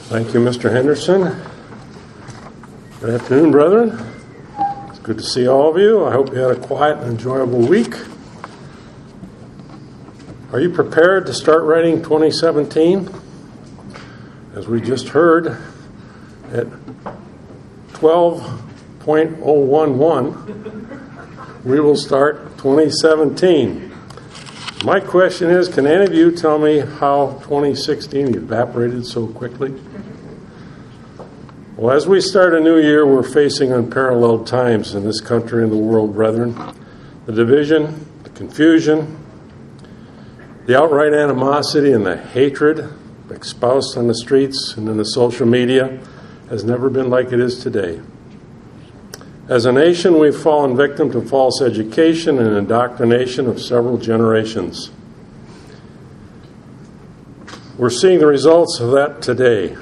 Thank you, Mr. Henderson. Good afternoon, brethren. It's good to see all of you. I hope you had a quiet and enjoyable week. Are you prepared to start writing 2017? As we just heard, at 12.011, we will start 2017. My question is, can any of you tell me how 2016 evaporated so quickly? Well, as we start a new year, we're facing unparalleled times in this country and the world, brethren. The division, the confusion, the outright animosity and the hatred espoused on the streets and in the social media has never been like it is today. As a nation, we've fallen victim to false education and indoctrination of several generations. We're seeing the results of that today.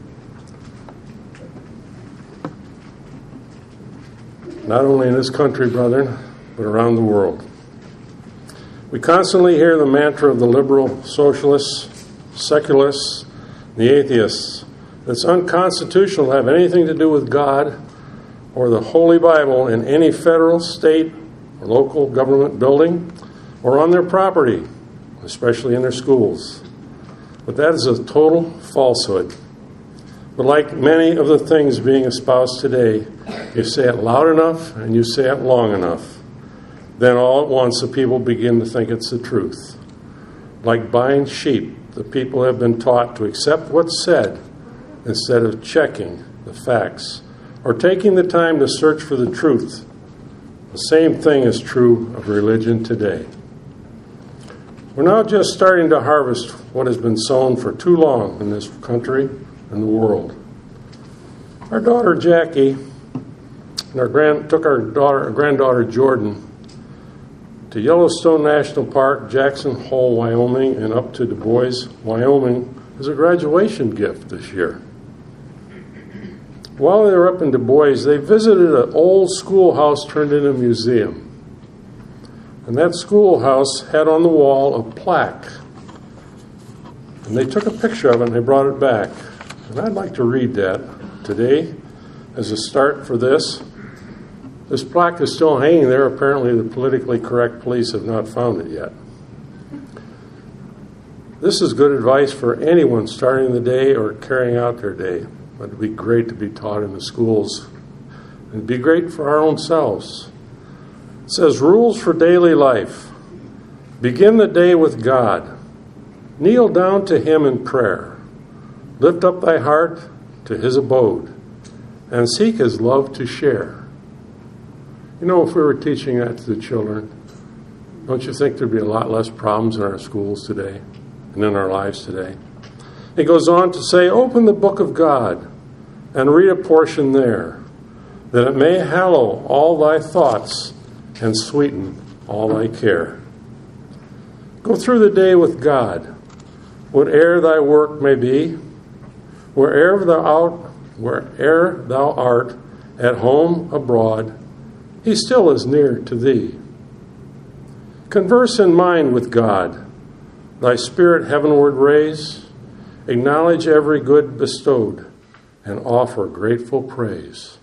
Not only in this country, brethren, but around the world. We constantly hear the mantra of the liberal socialists, secularists, the atheists, that it's unconstitutional to have anything to do with God or the Holy Bible in any federal, state, or local government building or on their property, especially in their schools. But that is a total falsehood. But like many of the things being espoused today, you say it loud enough and you say it long enough, then all at once the people begin to think it's the truth. Like buying sheep, the people have been taught to accept what's said instead of checking the facts or taking the time to search for the truth. The same thing is true of religion today. We're now just starting to harvest what has been sown for too long in this country and the world. Our daughter Jackie and took our granddaughter Jordan to Yellowstone National Park, Jackson Hole, Wyoming, and up to Du Bois, Wyoming, as a graduation gift this year. While they were up in Du Bois, they visited an old schoolhouse turned into a museum. And that schoolhouse had on the wall a plaque. And they took a picture of it and they brought it back. And I'd like to read that today as a start for this. This plaque is still hanging there. Apparently the politically correct police have not found it yet. This is good advice for anyone starting the day or carrying out their day. But it'd be great to be taught in the schools. It'd be great for our own selves. It says, rules for daily life. Begin the day with God. Kneel down to Him in prayer. Lift up thy heart to His abode. And seek His love to share. You know, if we were teaching that to the children, don't you think there'd be a lot less problems in our schools today and in our lives today? It goes on to say, open the book of God and read a portion there, that it may hallow all thy thoughts and sweeten all thy care. Go through the day with God, whate'er thy work may be, where'er thou art, at home, abroad, He still is near to thee. Converse in mind with God, thy spirit heavenward raise, acknowledge every good bestowed, and offer grateful praise.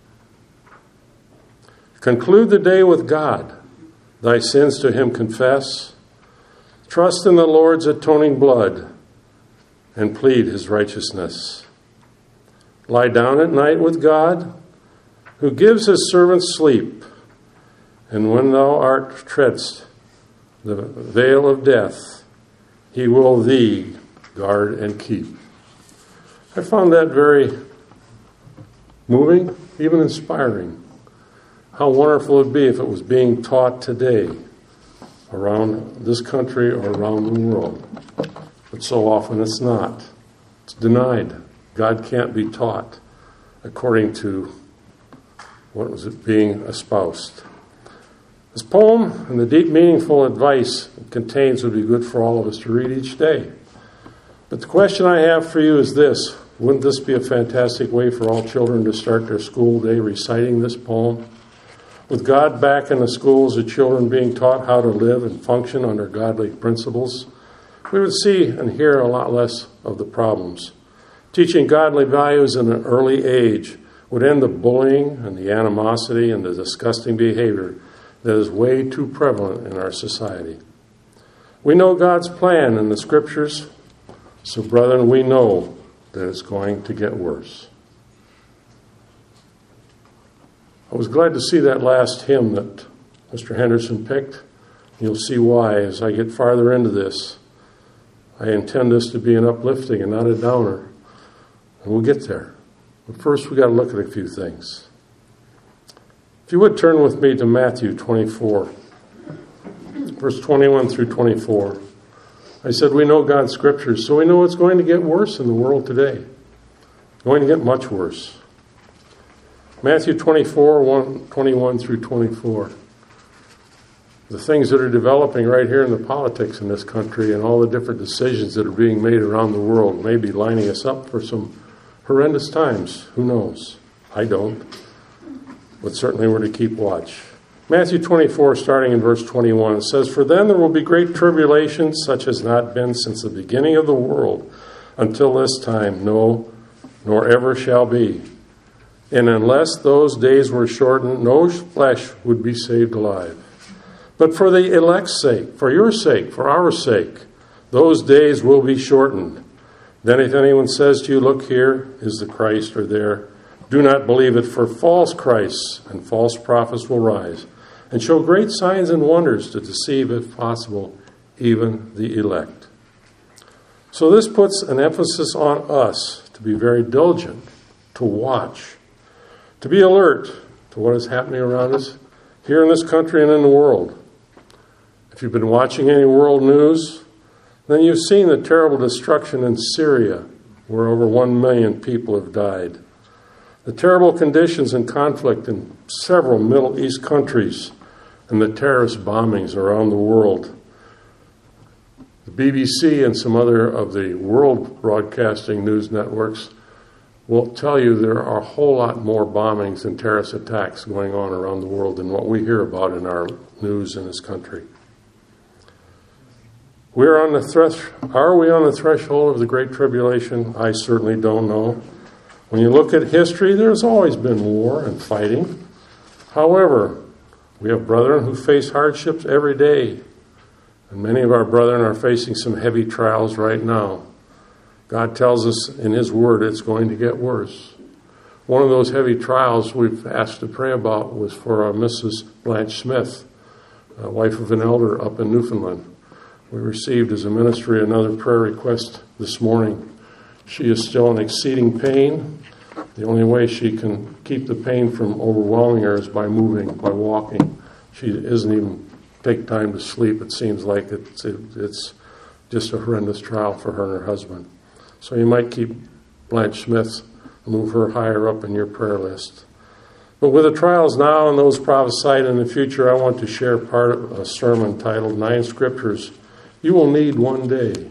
Conclude the day with God, thy sins to Him confess, trust in the Lord's atoning blood, and plead His righteousness. Lie down at night with God, who gives His servants sleep, and when thou treadst the veil of death, He will thee guard and keep. I found that very moving, even inspiring. How wonderful it would be if it was being taught today around this country or around the world. But so often it's not. It's denied. God can't be taught according to what was it being espoused. This poem and the deep, meaningful advice it contains would be good for all of us to read each day. But the question I have for you is this. Wouldn't this be a fantastic way for all children to start their school day reciting this poem? With God back in the schools, the children being taught how to live and function under godly principles, we would see and hear a lot less of the problems. Teaching godly values in an early age would end the bullying and the animosity and the disgusting behavior that is way too prevalent in our society. We know God's plan in the Scriptures, so brethren, we know that it's going to get worse. I was glad to see that last hymn that Mr. Henderson picked. You'll see why as I get farther into this. I intend this to be an uplifting and not a downer. And we'll get there. But first we've got to look at a few things. If you would turn with me to Matthew 24, verse 21 through 24. I said we know God's Scriptures, so we know it's going to get worse in the world today. It's going to get much worse. Matthew 24, 21 through 24. The things that are developing right here in the politics in this country and all the different decisions that are being made around the world may be lining us up for some horrendous times. Who knows? I don't. But certainly we're to keep watch. Matthew 24, starting in verse 21, it says, "For then there will be great tribulation, such as not been since the beginning of the world until this time, no, nor ever shall be. And unless those days were shortened, no flesh would be saved alive. But for the elect's sake, for your sake, for our sake, those days will be shortened. Then if anyone says to you, 'Look, here is the Christ,' or 'there,' do not believe it, for false Christs and false prophets will rise and show great signs and wonders to deceive, if possible, even the elect." So this puts an emphasis on us to be very diligent, to watch, to be alert to what is happening around us here in this country and in the world. If you've been watching any world news, then you've seen the terrible destruction in Syria, where over 1 million people have died. The terrible conditions and conflict in several Middle East countries and the terrorist bombings around the world. The BBC and some other of the world broadcasting news networks will tell you there are a whole lot more bombings and terrorist attacks going on around the world than what we hear about in our news in this country. Are we on the threshold of the Great Tribulation? I certainly don't know. When you look at history, there's always been war and fighting. However, we have brethren who face hardships every day. And many of our brethren are facing some heavy trials right now. God tells us in His Word it's going to get worse. One of those heavy trials we've asked to pray about was for Mrs. Blanche Smith, wife of an elder up in Newfoundland. We received as a ministry another prayer request this morning. She is still in exceeding pain. The only way she can keep the pain from overwhelming her is by moving, by walking. She doesn't even take time to sleep. It seems like it's just a horrendous trial for her and her husband. So you might keep Blanche Smith, move her higher up in your prayer list. But with the trials now and those prophesied in the future, I want to share part of a sermon titled 9 Scriptures You Will Need One Day.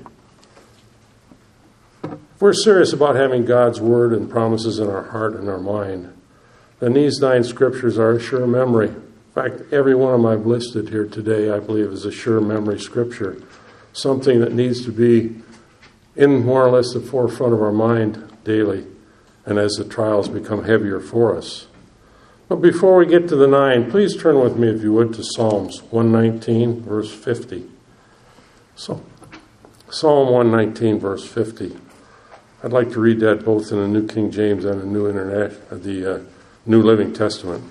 If we're serious about having God's Word and promises in our heart and our mind, then these 9 Scriptures are a sure memory. In fact, every one of them I've listed here today, I believe, is a sure memory Scripture, something that needs to be in more or less the forefront of our mind daily and as the trials become heavier for us. But before we get to the 9, please turn with me, if you would, to Psalms 119, verse 50. So, Psalm 119, verse 50. I'd like to read that both in the New King James and the New Living Testament.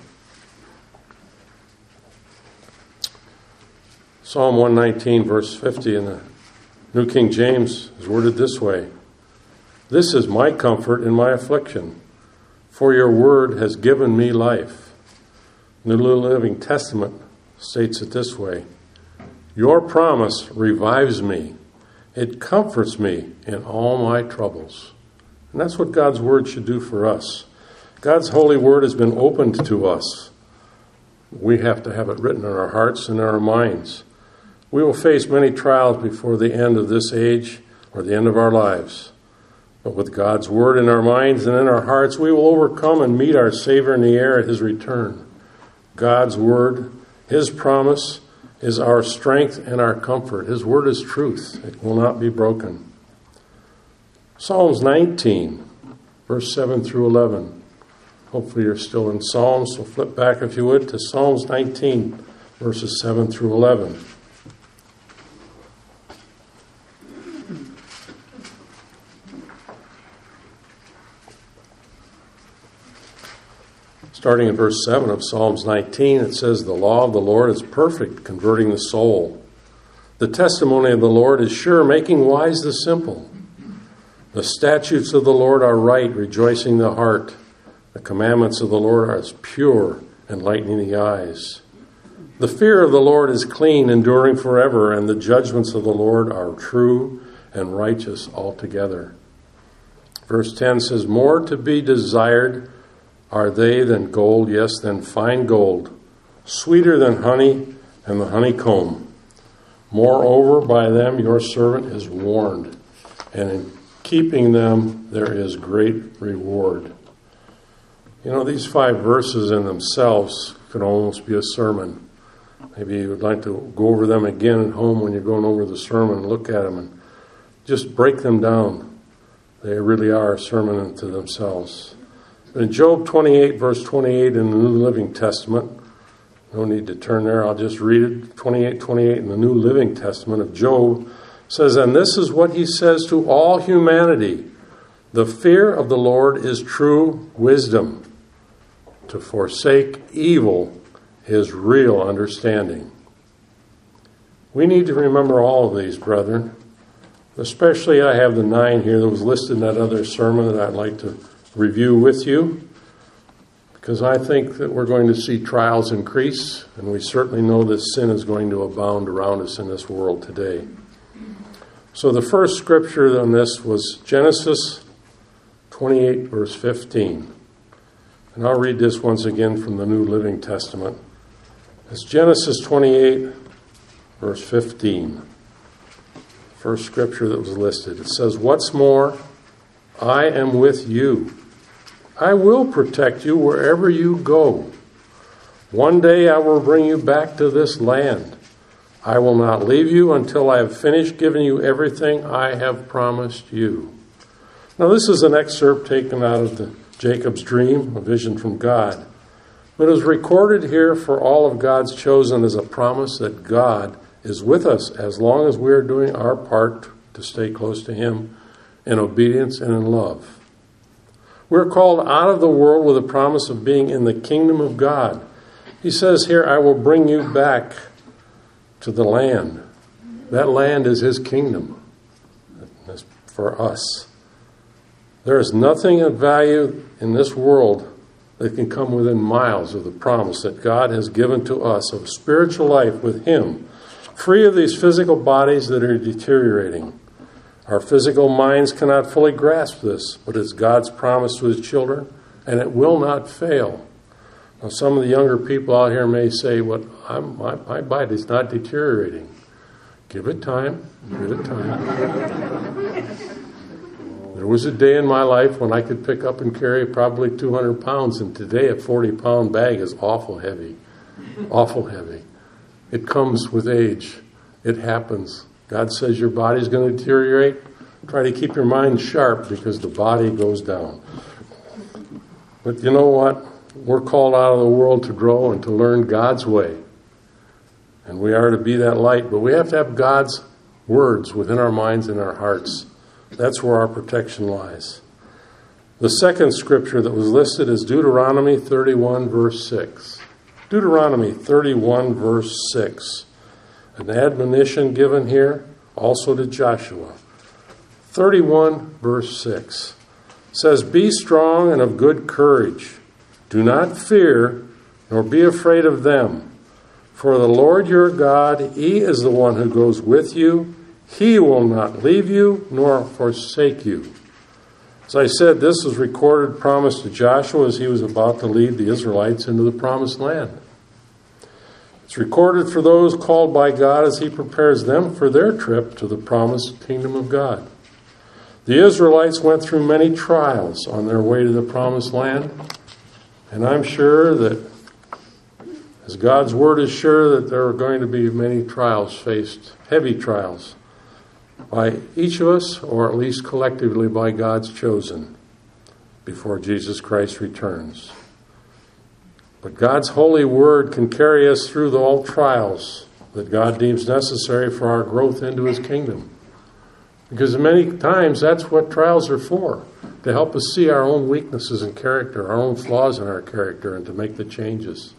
Psalm 119, verse 50 in the New King James is worded this way: "This is my comfort in my affliction, for your word has given me life." The New Living Testament states it this way: "Your promise revives me. It comforts me in all my troubles." And that's what God's Word should do for us. God's holy Word has been opened to us. We have to have it written in our hearts and in our minds. We will face many trials before the end of this age or the end of our lives. But with God's Word in our minds and in our hearts, we will overcome and meet our Savior in the air at His return. God's Word, His promise, is our strength and our comfort. His Word is truth. It will not be broken. Psalms 19, verse 7 through 11. Hopefully you're still in Psalms, so flip back if you would to Psalms 19, verses 7 through 11. Starting in verse 7 of Psalms 19, it says, "The law of the Lord is perfect, converting the soul. The testimony of the Lord is sure, making wise the simple. The statutes of the Lord are right, rejoicing the heart. The commandments of the Lord are as pure, enlightening the eyes. The fear of the Lord is clean, enduring forever, and the judgments of the Lord are true and righteous altogether." Verse 10 says, "More to be desired are they than gold, yes, than fine gold, sweeter than honey and the honeycomb. Moreover, by them your servant is warned, and in keeping them there is great reward." You know, these 5 verses in themselves could almost be a sermon. Maybe you would like to go over them again at home when you're going over the sermon and look at them and just break them down. They really are a sermon unto themselves. In Job 28, verse 28 in the New Living Testament, no need to turn there, I'll just read it. 28:28 in the New Living Testament of Job says, "And this is what he says to all humanity. The fear of the Lord is true wisdom. To forsake evil is real understanding." We need to remember all of these, brethren. Especially I have the 9 here that was listed in that other sermon that I'd like to review with you, because I think that we're going to see trials increase, and we certainly know that sin is going to abound around us in this world today. So the first scripture on this was Genesis 28, verse 15. And I'll read this once again from the New Living Testament. It's Genesis 28, verse 15. First scripture that was listed. It says, "What's more, I am with you. I will protect you wherever you go. One day I will bring you back to this land. I will not leave you until I have finished giving you everything I have promised you." Now this is an excerpt taken out of Jacob's dream, a vision from God. But it was recorded here for all of God's chosen as a promise that God is with us as long as we are doing our part to stay close to Him in obedience and in love. We're called out of the world with a promise of being in the kingdom of God. He says here, "I will bring you back to the land." That land is His kingdom. That's for us. There is nothing of value in this world that can come within miles of the promise that God has given to us of spiritual life with Him, free of these physical bodies that are deteriorating. Our physical minds cannot fully grasp this, but it's God's promise to His children, and it will not fail. Now, some of the younger people out here may say, "Well, my body's not deteriorating." Give it time. Give it time. There was a day in my life when I could pick up and carry probably 200 pounds, and today a 40-pound bag is awful heavy. Awful heavy. It comes with age. It happens. God says your body's going to deteriorate. Try to keep your mind sharp because the body goes down. But you know what? We're called out of the world to grow and to learn God's way. And we are to be that light. But we have to have God's words within our minds and our hearts. That's where our protection lies. The second scripture that was listed is Deuteronomy 31, verse 6. Deuteronomy 31, verse 6. An admonition given here also to Joshua. 31, verse 6 says, "Be strong and of good courage. Do not fear, nor be afraid of them. For the Lord your God, He is the one who goes with you. He will not leave you nor forsake you." As I said, this was recorded promise to Joshua as he was about to lead the Israelites into the promised land. It's recorded for those called by God as He prepares them for their trip to the promised kingdom of God. The Israelites went through many trials on their way to the promised land, and I'm sure that, as God's word is sure, that there are going to be many trials faced, heavy trials. by each of us, or at least collectively by God's chosen, before Jesus Christ returns. But God's holy word can carry us through all trials that God deems necessary for our growth into his kingdom. Because many times that's what trials are for, to help us see our own weaknesses in character, our own flaws in our character, and to make the changes.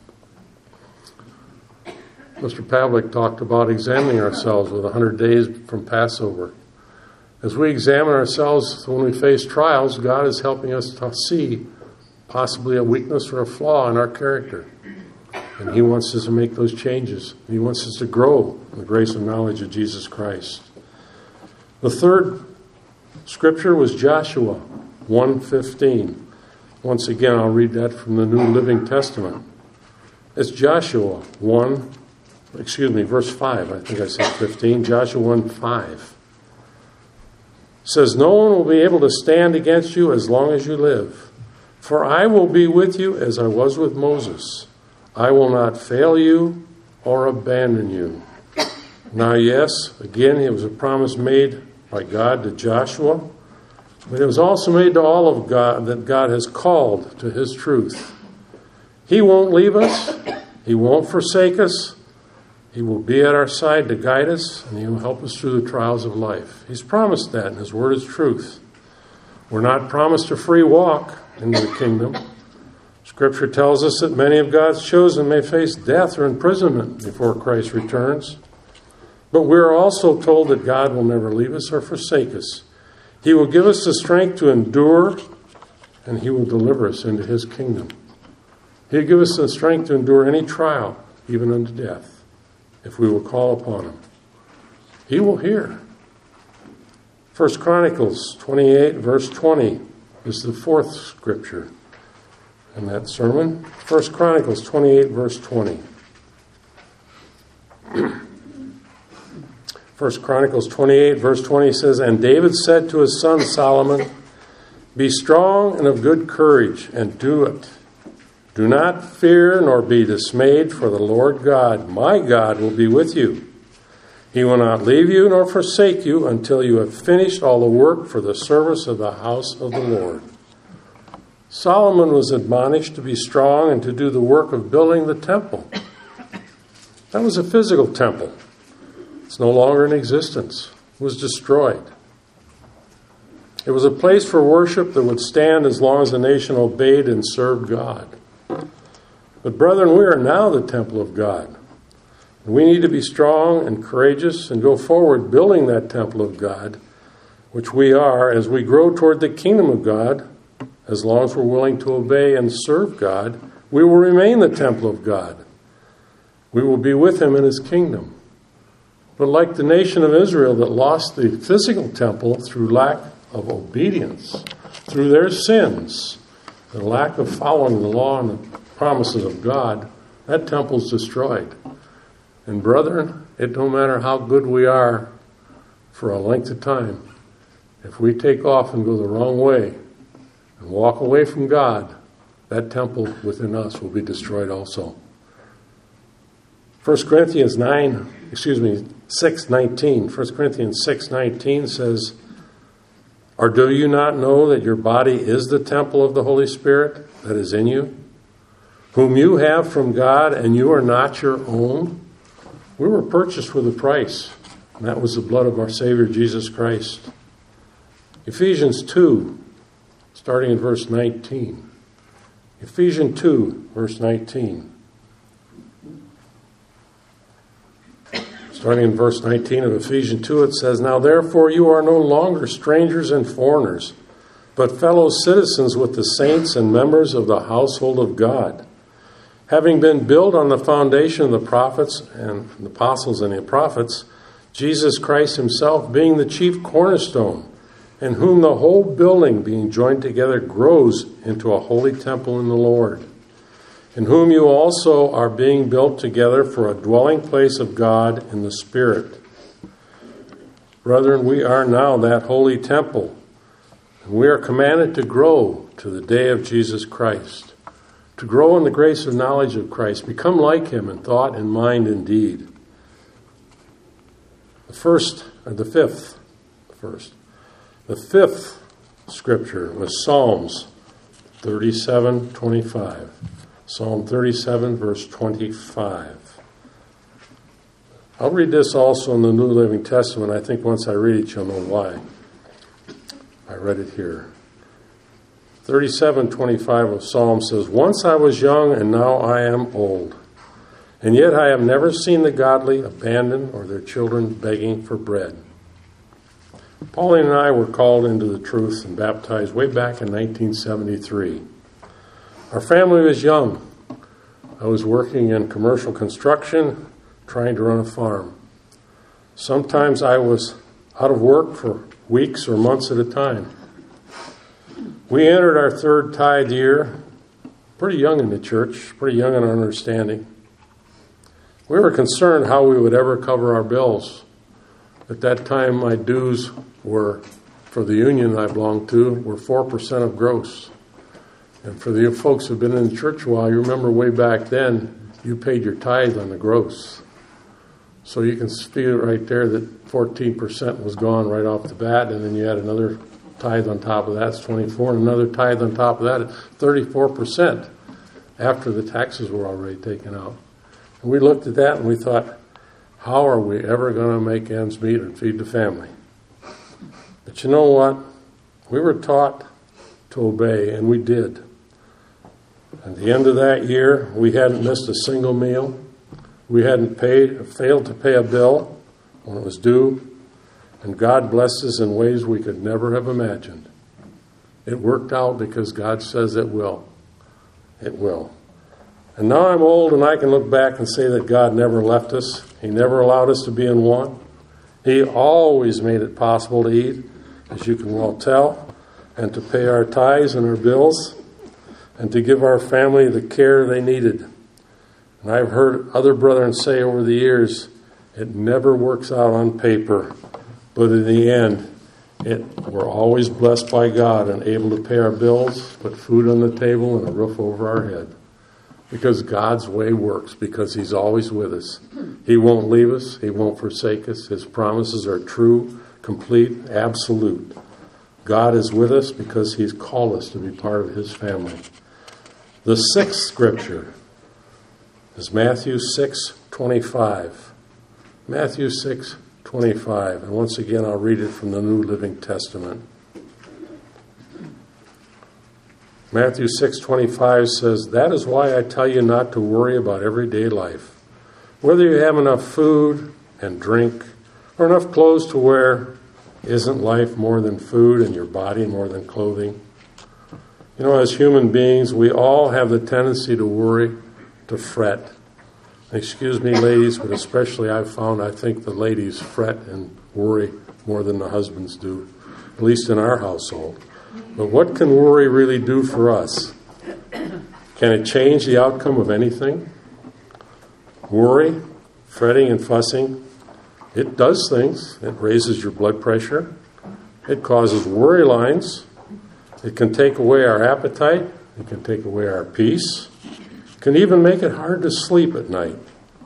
Mr. Pavlik talked about examining ourselves with 100 days from Passover. As we examine ourselves when we face trials, God is helping us to see possibly a weakness or a flaw in our character. And he wants us to make those changes. He wants us to grow in the grace and knowledge of Jesus Christ. The third scripture was Joshua 1:15. Once again, I'll read that from the New Living Testament. It's Joshua verse 5. I think I said 15. Joshua 1:5. Says, "No one will be able to stand against you as long as you live. For I will be with you as I was with Moses. I will not fail you or abandon you." Now, yes, again, it was a promise made by God to Joshua, but it was also made to all of God that God has called to his truth. He won't leave us. He won't forsake us. He will be at our side to guide us, and he will help us through the trials of life. He's promised that, and his word is truth. We're not promised a free walk into the kingdom. Scripture tells us that many of God's chosen may face death or imprisonment before Christ returns. But we're also told that God will never leave us or forsake us. He will give us the strength to endure, and he will deliver us into his kingdom. He'll give us the strength to endure any trial, even unto death, if we will call upon him. He will hear. 1 Chronicles 28, verse 20 is the fourth scripture in that sermon. 1 Chronicles 28, verse 20. 1 Chronicles 28, verse 20 says, "And David said to his son Solomon, Be strong and of good courage, and do it. Do not fear nor be dismayed, for the Lord God, my God, will be with you. He will not leave you nor forsake you until you have finished all the work for the service of the house of the Lord." Solomon was admonished to be strong and to do the work of building the temple. That was a physical temple. It's no longer in existence. It was destroyed. It was a place for worship that would stand as long as the nation obeyed and served God. But brethren, we are now the temple of God. We need to be strong and courageous and go forward building that temple of God, which we are as we grow toward the kingdom of God. As long as we're willing to obey and serve God, we will remain the temple of God. We will be with him in his kingdom. But like the nation of Israel that lost the physical temple through lack of obedience, through their sins, the lack of following the law and the promises of God, that temple's destroyed. And brethren, it don't matter how good we are for a length of time. If we take off and go the wrong way and walk away from God, that temple within us will be destroyed also. 1 Corinthians 6:19. 1 Corinthians 6:19 says, "Or do you not know that your body is the temple of the Holy Spirit that is in you, whom you have from God, and you are not your own? We were purchased with a price, and that was the blood of our Savior Jesus Christ." Ephesians 2, starting in verse 19. Ephesians 2, verse 19. Starting in verse 19 of Ephesians 2, it says, "Now therefore you are no longer strangers and foreigners, but fellow citizens with the saints and members of the household of God, having been built on the foundation of the prophets and the apostles and the prophets, Jesus Christ himself being the chief cornerstone, in whom the whole building being joined together grows into a holy temple in the Lord, in whom you also are being built together for a dwelling place of God in the Spirit." Brethren, we are now that holy temple, and we are commanded to grow to the day of Jesus Christ, to grow in the grace and knowledge of Christ, become like him in thought and mind and deed. The fifth first. The fifth scripture was Psalms 37:25. Psalm 37, verse 25. I'll read this also in the New Living Testament. I think once I read it, you'll know why. I read it here. 37:25 of Psalm says, "Once I was young, and now I am old. And yet I have never seen the godly abandoned or their children begging for bread." Pauline and I were called into the truth and baptized way back in 1973. Our family was young. I was working in commercial construction, trying to run a farm. Sometimes I was out of work for weeks or months at a time. We entered our third tithe year, pretty young in the church, pretty young in our understanding. We were concerned how we would ever cover our bills. At that time, my dues were, for the union I belonged to, were 4% of gross. And for the folks who've been in the church a while, you remember way back then, you paid your tithe on the gross. So you can feel right there that 14% was gone right off the bat, and then you had another tithe on top of that, it's 24, and another tithe on top of that, 34% after the taxes were already taken out. And we looked at that and we thought, how are we ever going to make ends meet and feed the family? But you know what? We were taught to obey, and we did. At the end of that year, we hadn't missed a single meal. We hadn't failed to pay a bill when it was due. And God blessed us in ways we could never have imagined. It worked out because God says it will. It will. And now I'm old and I can look back and say that God never left us. He never allowed us to be in want. He always made it possible to eat, as you can well tell, and to pay our tithes and our bills, and to give our family the care they needed. And I've heard other brethren say over the years, it never works out on paper, but in the end, we're always blessed by God and able to pay our bills, put food on the table, and a roof over our head. Because God's way works, because He's always with us. He won't leave us. He won't forsake us. His promises are true, complete, absolute. God is with us because He's called us to be part of His family. The sixth scripture is Matthew 6:25. Matthew 6:25. And once again, I'll read it from the New Living Testament. Matthew 6:25 says, "That is why I tell you not to worry about everyday life, whether you have enough food and drink or enough clothes to wear. Isn't life more than food and your body more than clothing?" You know, as human beings, we all have the tendency to worry, to fret. Excuse me, ladies, but especially I think the ladies fret and worry more than the husbands do, at least in our household. But what can worry really do for us? Can it change the outcome of anything? Worry, fretting and fussing, it does things. It raises your blood pressure. It causes worry lines. It can take away our appetite. It can take away our peace. It can even make it hard to sleep at night.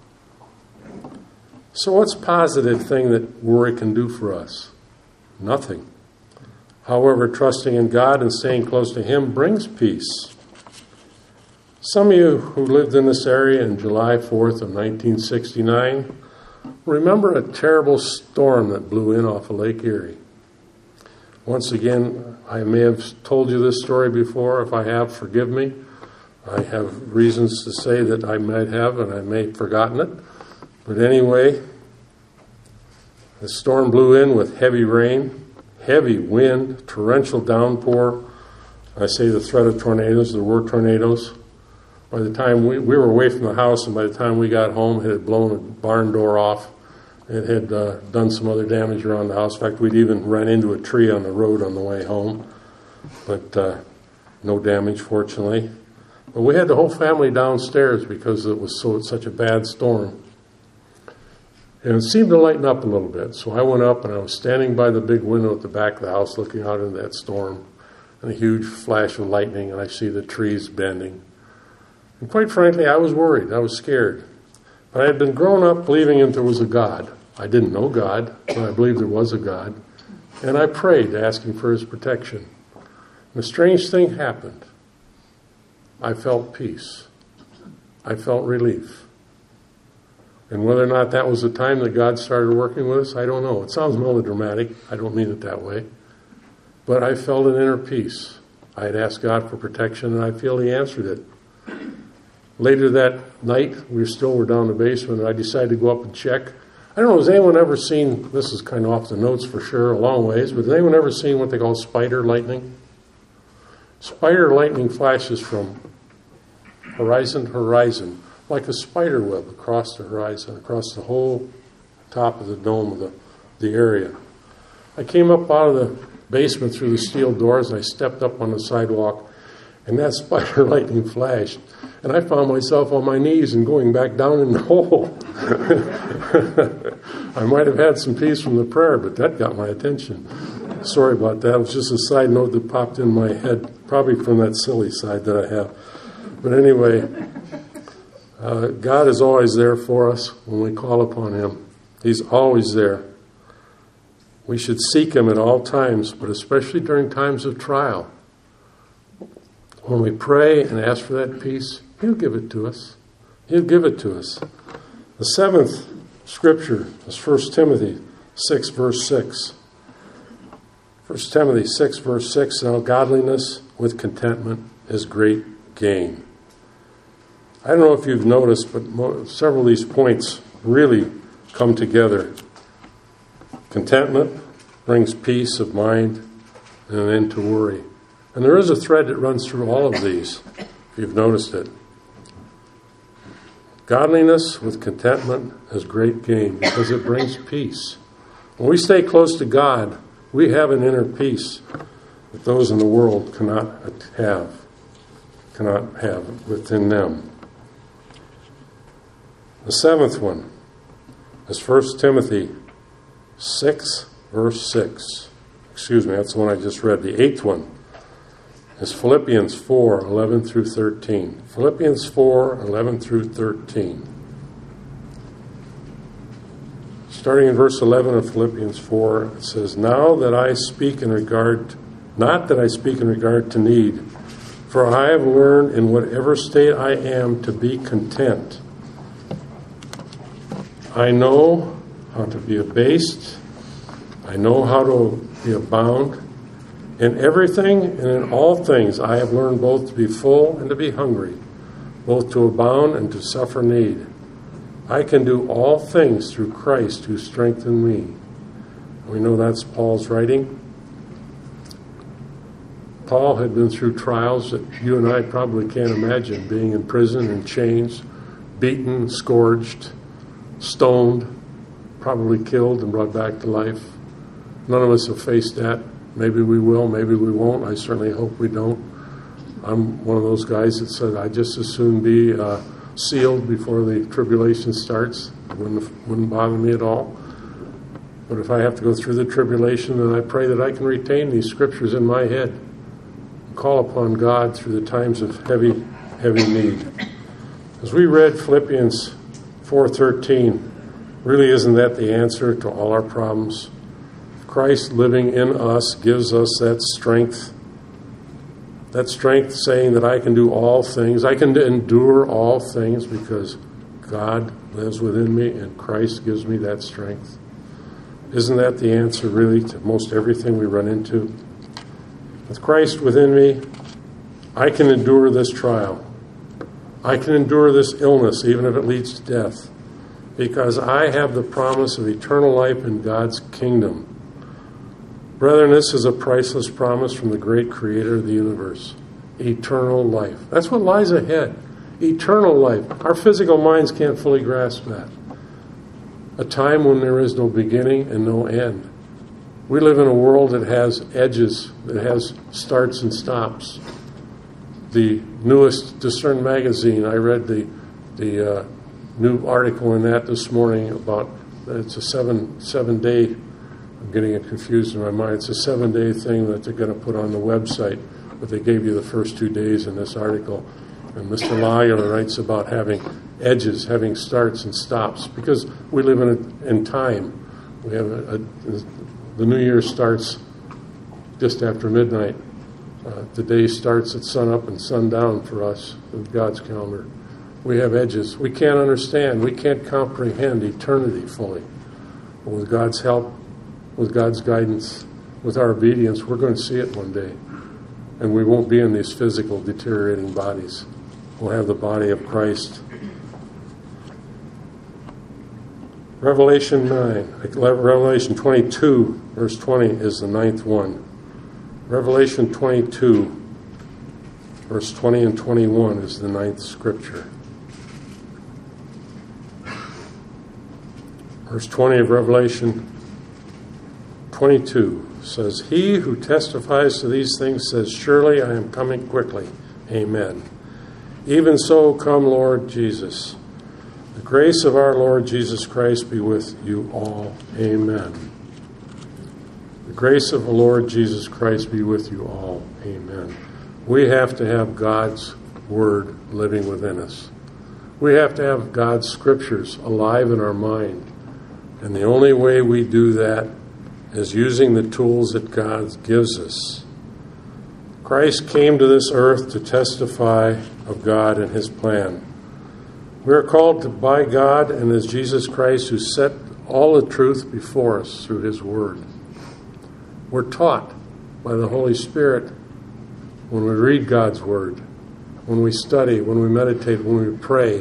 So what's a positive thing that worry can do for us? Nothing. However, trusting in God and staying close to Him brings peace. Some of you who lived in this area in July 4th of 1969 remember a terrible storm that blew in off of Lake Erie. Once again, I may have told you this story before. If I have, forgive me. I have reasons to say that I might have, and I may have forgotten it. But anyway, the storm blew in with heavy rain, heavy wind, torrential downpour. I say the threat of tornadoes, there were tornadoes. By the time we were away from the house, and by the time we got home, it had blown a barn door off. It had done some other damage around the house. In fact, we'd even run into a tree on the road on the way home. But no damage, fortunately. But we had the whole family downstairs because it was such a bad storm. And it seemed to lighten up a little bit. So I went up and I was standing by the big window at the back of the house looking out into that storm. And a huge flash of lightning, and I see the trees bending. And quite frankly, I was worried. I was scared. But I had been growing up believing that there was a God. I didn't know God, but I believed there was a God. And I prayed, asking for his protection. And a strange thing happened. I felt peace. I felt relief. And whether or not that was the time that God started working with us, I don't know. It sounds melodramatic. I don't mean it that way. But I felt an inner peace. I had asked God for protection, and I feel he answered it. Later that night, we were down in the basement, and I decided to go up and check. I don't know, has anyone ever seen, this is kind of off the notes for sure, a long ways, but has anyone ever seen what they call spider lightning? Spider lightning flashes from horizon to horizon, like a spider web across the horizon, across the whole top of the dome of the area. I came up out of the basement through the steel doors, and I stepped up on the sidewalk, and that spider lightning flashed. And I found myself on my knees and going back down in the hole. I might have had some peace from the prayer, but that got my attention. Sorry about that. It was just a side note that popped in my head, probably from that silly side that I have. But anyway, God is always there for us when we call upon him. He's always there. We should seek him at all times, but especially during times of trial. When we pray and ask for that peace, he'll give it to us. He'll give it to us. The seventh scripture is 1 Timothy 6, verse 6. 1 Timothy 6, verse 6, now godliness with contentment is great gain. I don't know if you've noticed, but several of these points really come together. Contentment brings peace of mind and an end to worry. And there is a thread that runs through all of these, if you've noticed it. Godliness with contentment is great gain because it brings peace. When we stay close to God, we have an inner peace that those in the world cannot have within them. The seventh one is 1 Timothy 6, verse 6. Excuse me, that's the one I just read. The eighth one is Philippians 4, 11 through 13. Philippians 4, 11 through 13. Starting in verse 11 of Philippians 4, it says, not that I speak in regard to need, for I have learned in whatever state I am to be content. I know how to be abased. I know how to be abound. In everything and in all things I have learned both to be full and to be hungry, both to abound and to suffer need. I can do all things through Christ who strengthened me. We know that's Paul's writing. Paul had been through trials that you and I probably can't imagine, being in prison in chains, beaten, scourged, stoned, probably killed and brought back to life. None of us have faced that. Maybe we will, maybe we won't. I certainly hope we don't. I'm one of those guys that said I'd just as soon be sealed before the tribulation starts. It wouldn't bother me at all. But if I have to go through the tribulation, then I pray that I can retain these scriptures in my head. Call upon God through the times of heavy need. As we read Philippians 4:13, really isn't that the answer to all our problems? Christ living in us gives us that strength saying that I can do all things. I can endure all things because God lives within me and Christ gives me that strength. Isn't that the answer really to most everything we run into? With Christ within me, I can endure this trial. I can endure this illness even if it leads to death because I have the promise of eternal life in God's kingdom. Brethren, this is a priceless promise from the great creator of the universe. Eternal life. That's what lies ahead. Eternal life. Our physical minds can't fully grasp that. A time when there is no beginning and no end. We live in a world that has edges, that has starts and stops. The newest Discern magazine, I read the new article in that this morning about, it's a seven day, I'm getting it confused in my mind. It's a 7-day thing that they're going to put on the website, but they gave you the first 2 days in this article. And Mr. Lyle writes about having edges, having starts and stops, because we live in time. We have The new year starts just after midnight. The day starts at sunup and sundown for us with God's calendar. We have edges. We can't understand. We can't comprehend eternity fully. But with God's help, with God's guidance, with our obedience, we're going to see it one day. And we won't be in these physical deteriorating bodies. We'll have the body of Christ. Revelation 22, verse 20 is the ninth one. Revelation 22, verse 20 and 21 is the ninth scripture. Verse 20 of Revelation 22 says, "He who testifies to these things says, surely I am coming quickly. Amen. Even so, come, Lord Jesus. The grace of our Lord Jesus Christ be with you all. Amen." The grace of the Lord Jesus Christ be with you all. Amen. We have to have God's Word living within us. We have to have God's Scriptures alive in our mind. And the only way we do that is using the tools that God gives us. Christ came to this earth to testify of God and His plan. We are called by God, and as Jesus Christ, who set all the truth before us through His Word. We're taught by the Holy Spirit when we read God's Word, when we study, when we meditate, when we pray.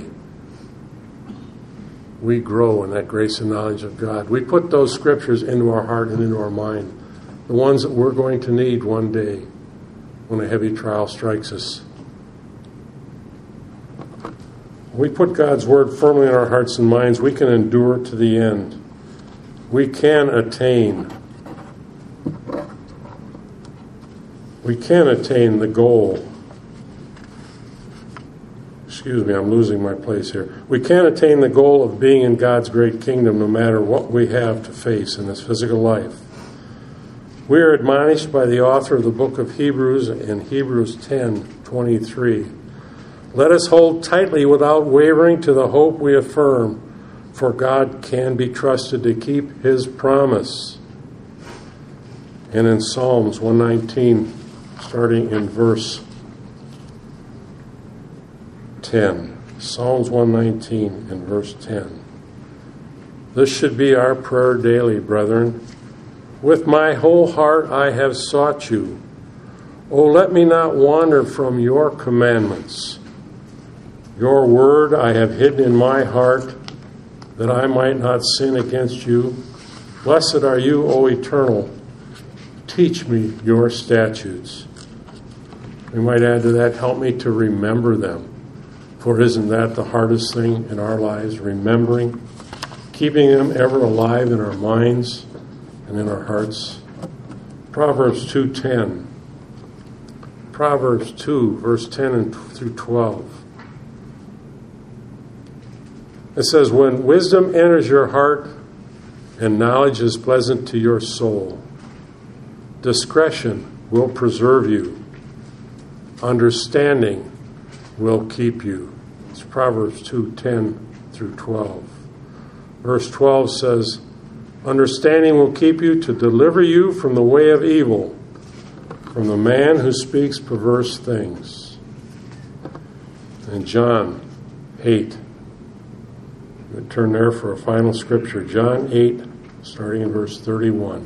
We grow in that grace and knowledge of God. We put those scriptures into our heart and into our mind, the ones that we're going to need one day when a heavy trial strikes us. We put God's Word firmly in our hearts and minds, we can endure to the end. We can attain the goal. Excuse me, I'm losing my place here. We can attain the goal of being in God's great kingdom no matter what we have to face in this physical life. We are admonished by the author of the book of Hebrews in Hebrews 10:23. "Let us hold tightly without wavering to the hope we affirm, for God can be trusted to keep His promise." And in Psalms 119, starting in verse 10. Psalms 119 and verse 10. "This should be our prayer daily, brethren. With my whole heart I have sought you. O let me not wander from your commandments. Your word I have hidden in my heart, that I might not sin against you. Blessed are you, O Eternal. Teach me your statutes." We might add to that, help me to remember them. For isn't that the hardest thing in our lives? Remembering, keeping them ever alive in our minds and in our hearts. Proverbs 2:10. Proverbs 2, verse 10 through 12. It says, "When wisdom enters your heart and knowledge is pleasant to your soul, discretion will preserve you. Understanding will keep you." It's Proverbs 2:10 through 12. Verse 12 says, "Understanding will keep you to deliver you from the way of evil, from the man who speaks perverse things." And John 8. We turn there for a final scripture. John 8, starting in verse 31.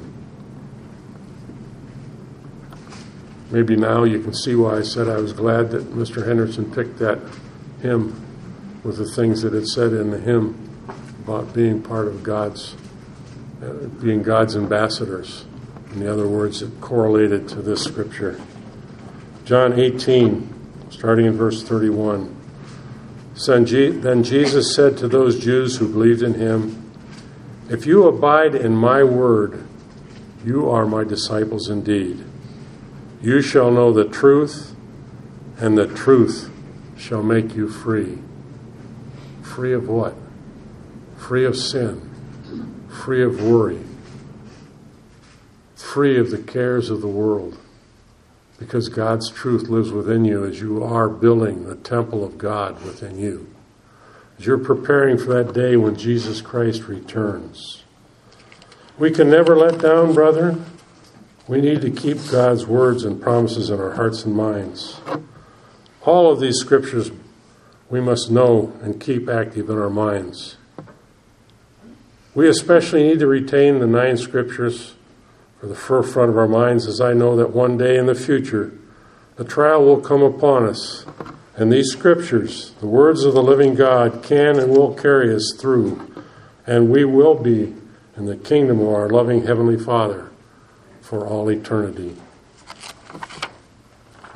Maybe now you can see why I said I was glad that Mr. Henderson picked that hymn with the things that it said in the hymn about being part of God's, being God's ambassadors. In other words, it correlated to this scripture. John 18, starting in verse 31. Then Jesus said to those Jews who believed in him, "If you abide in my word, you are my disciples indeed. You shall know the truth, and the truth shall make you free." Free of what? Free of sin. Free of worry. Free of the cares of the world. Because God's truth lives within you as you are building the temple of God within you. As you're preparing for that day when Jesus Christ returns. We can never let down, brethren. We need to keep God's words and promises in our hearts and minds. All of these scriptures we must know and keep active in our minds. We especially need to retain the 9 scriptures for the forefront of our minds, as I know that one day in the future, a trial will come upon us. And these scriptures, the words of the living God, can and will carry us through. And we will be in the kingdom of our loving Heavenly Father for all eternity.